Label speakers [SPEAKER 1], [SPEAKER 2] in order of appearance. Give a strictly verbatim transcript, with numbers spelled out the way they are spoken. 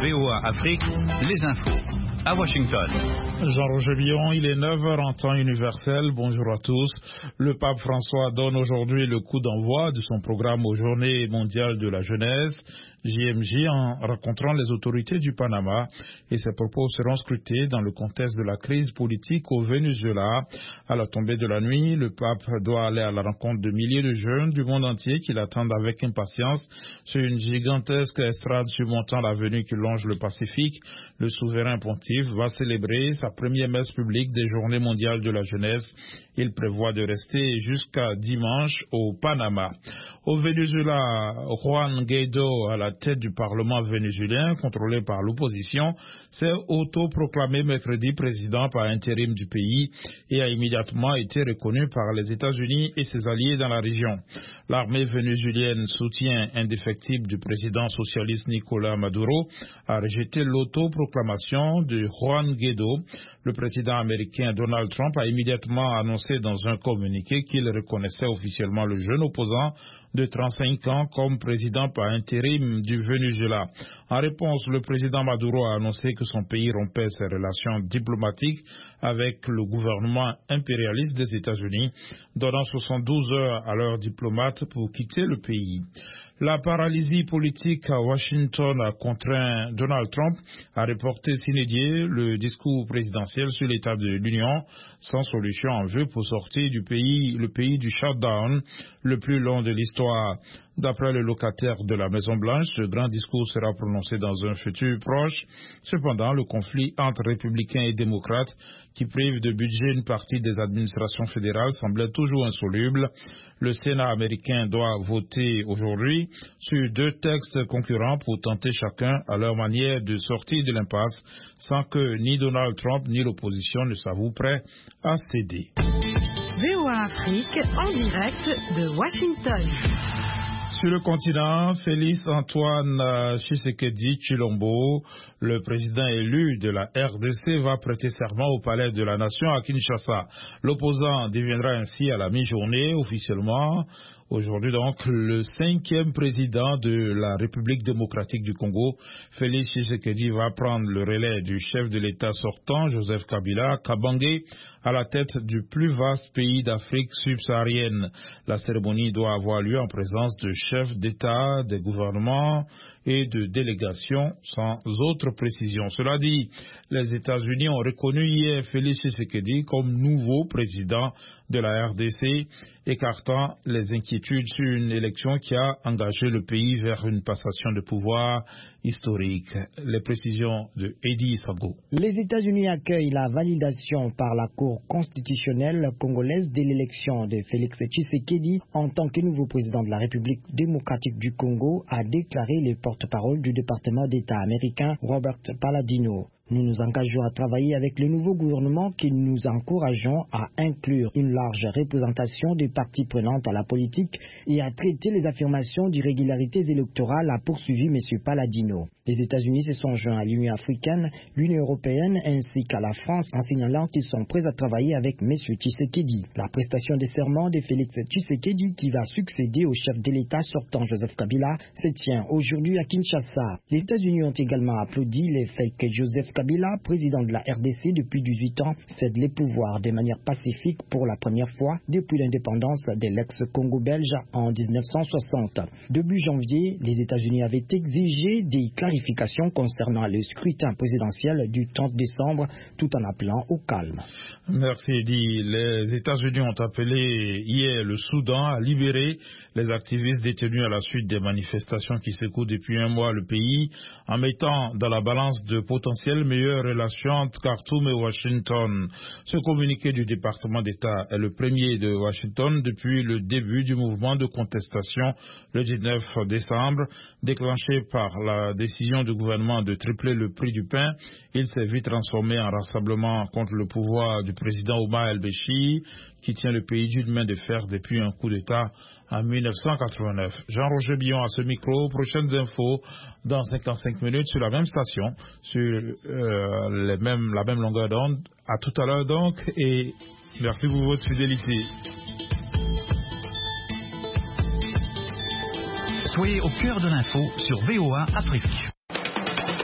[SPEAKER 1] V O A Afrique, les infos. À Washington.
[SPEAKER 2] Jean-Roger Billon, il est neuf heures en temps universel. Bonjour à tous. Le pape François donne aujourd'hui le coup d'envoi de son programme aux Journées mondiales de la jeunesse, J M J, en rencontrant les autorités du Panama. Et ses propos seront scrutés dans le contexte de la crise politique au Venezuela. À la tombée de la nuit, le pape doit aller à la rencontre de milliers de jeunes du monde entier qui l'attendent avec impatience sur une gigantesque estrade surmontant l'avenue qui longe le Pacifique. Le souverain pontife va célébrer sa première messe publique des Journées mondiales de la jeunesse. Il prévoit de rester jusqu'à dimanche au Panama. Au Venezuela, Juan Guaidó, à la tête du Parlement vénézuélien, contrôlé par l'opposition, s'est autoproclamé mercredi président par intérim du pays et a immédiatement été reconnu par les États-Unis et ses alliés dans la région. L'armée vénézuélienne, soutien indéfectible du président socialiste Nicolás Maduro, a rejeté l'autoproclamation de Juan Guaidó. Le président américain Donald Trump a immédiatement annoncé dans un communiqué qu'il reconnaissait officiellement le jeune opposant de trente-cinq ans comme président par intérim du Venezuela. En réponse, le président Maduro a annoncé que son pays rompait ses relations diplomatiques avec le gouvernement impérialiste des États-Unis, donnant soixante-douze heures à leurs diplomates pour quitter le pays. La paralysie politique à Washington a contraint Donald Trump à reporter sine die le discours présidentiel sur l'état de l'Union, sans solution en vue pour sortir du pays, le pays du shutdown le plus long de l'histoire. D'après le locataire de la Maison-Blanche, ce grand discours sera prononcé dans un futur proche. Cependant, le conflit entre républicains et démocrates qui prive de budget une partie des administrations fédérales semblait toujours insoluble. Le Sénat américain doit voter aujourd'hui sur deux textes concurrents pour tenter chacun à leur manière de sortir de l'impasse sans que ni Donald Trump ni l'opposition ne s'avouent prêts à céder.
[SPEAKER 3] V O A Afrique en direct de Washington.
[SPEAKER 2] Sur le continent, Félix Antoine Tshisekedi Tshilombo, le président élu de la R D C, va prêter serment au palais de la Nation à Kinshasa. L'opposant deviendra ainsi à la mi-journée officiellement. Aujourd'hui donc, le cinquième président de la République démocratique du Congo, Félix Tshisekedi, va prendre le relais du chef de l'État sortant, Joseph Kabila Kabange, à la tête du plus vaste pays d'Afrique subsaharienne. La cérémonie doit avoir lieu en présence de chefs d'État, des gouvernements et de délégations, sans autre précision. Cela dit, les États-Unis ont reconnu hier Félix Tshisekedi comme nouveau président de la R D C, écartant les inquiétudes sur une élection qui a engagé le pays vers une passation de pouvoir historique. Les précisions de Eddie Sago.
[SPEAKER 4] Les États-Unis accueillent la validation par la Cour constitutionnelle congolaise de l'élection de Félix Tshisekedi en tant que nouveau président de la République démocratique du Congo, a déclaré le porte-parole du département d'État américain Robert Palladino. Nous nous engageons à travailler avec le nouveau gouvernement que nous encourageons à inclure une large représentation des parties prenantes à la politique et à traiter les affirmations d'irrégularités électorales, a poursuivi M. Palladino. Les États-Unis se sont joints à l'Union africaine, l'Union européenne ainsi qu'à la France en signalant qu'ils sont prêts à travailler avec M. Tshisekedi. La prestation des serments de Félix Tshisekedi, qui va succéder au chef de l'État sortant Joseph Kabila, se tient aujourd'hui à Kinshasa. Les États-Unis ont également applaudi le fait que Joseph Kabila, président de la R D C depuis dix-huit ans, cède les pouvoirs de manière pacifique pour la première fois depuis l'indépendance de l'ex-Congo belge en mille neuf cent soixante. Début janvier, les États-Unis avaient exigé des clarifications concernant le scrutin présidentiel du trente décembre tout en appelant au calme.
[SPEAKER 2] Merci Eddie. Les États-Unis ont appelé hier le Soudan à libérer les activistes détenus à la suite des manifestations qui secouent depuis un mois le pays, en mettant dans la balance de potentielles meilleures relations entre Khartoum et Washington. Ce communiqué du département d'État est le premier de Washington depuis le début du mouvement de contestation le dix-neuf décembre, déclenché par la décision du gouvernement de tripler le prix du pain. Il s'est vite transformé en rassemblement contre le pouvoir du président Omar el-Béchir, qui tient le pays d'une main de fer depuis un coup d'État en mille neuf cent quatre-vingt-neuf. Jean-Roger Billon à ce micro. Prochaines infos dans cinquante-cinq minutes sur la même station, sur euh, les mêmes, la même longueur d'onde. À tout à l'heure donc, et merci pour votre fidélité.
[SPEAKER 1] Soyez au cœur de l'info sur V O A Afrique.